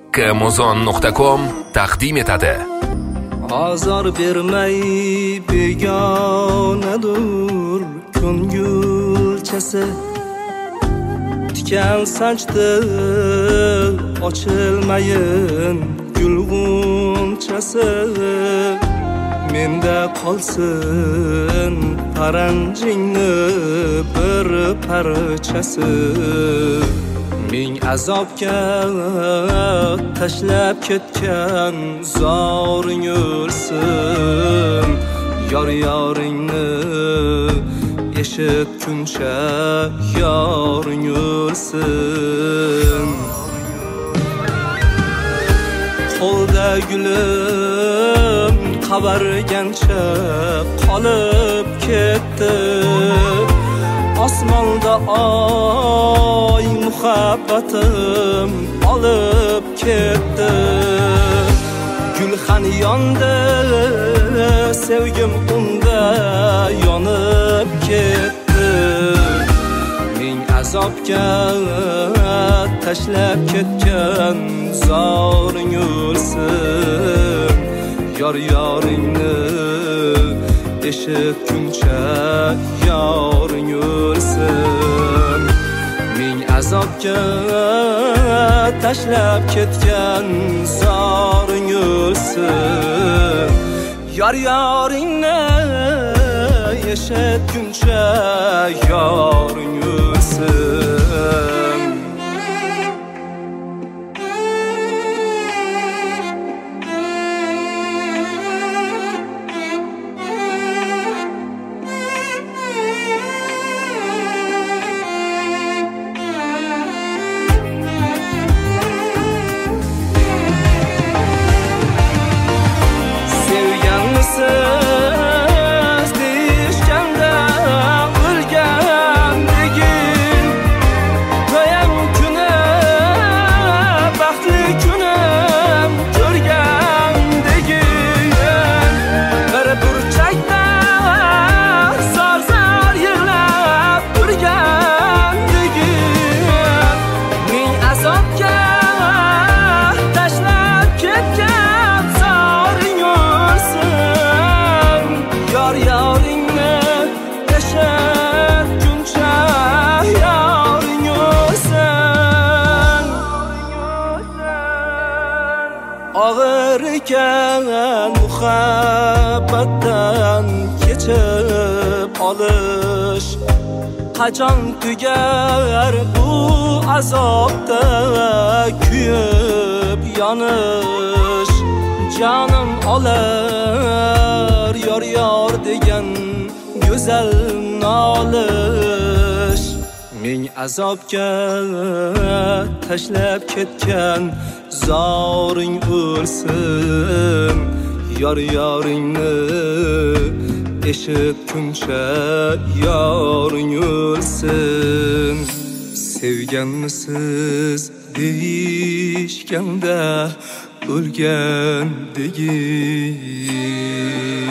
kmuzon.com taqdim etadi. Azor bermay begonadur ko'ngilchasi, tikan sanchdi ochilmayin gulg'unchasi. Menda qolsin paranjingni bir parchasi. Ming azobga tashlab ketgan zoring o'lsin. Yoringni eshitguncha yoring o'lsin. Qo'lda gulim qavargancha qolib ketdi. Osmonda oy muhabbatim olib ketdi. Gulxan yondi, sevgim unda yonib ketdi. Ming azobga tashlab ketgan zoring o'lsin. Yoringni eshitguncha yoring o'lsin. Ming azobga tashlab ketgan zoring o'lsin. Yoringni eshitguncha yoring o'lsin. Siz deyishganda o'lgandegin, to'yam kuni baxtli kunim ko'rgandegin. Bir burchakda zor yig'lab turgandegin. Ming azobga tashlab ketgan zoring o'lsin. Yoringni eshitguncha yoring o'lsin. Og'ir ekan muhabbatdan kechib olish. Qachon tugar bu azobda kuyib yonish. Jonim olar yor degan go'zal nolish. Ming azobga tashlab ketgan zoring o'lsin. Yoringni eshitguncha yoring o'lsin. Sevganmisiz deyishganda o'lgandegin.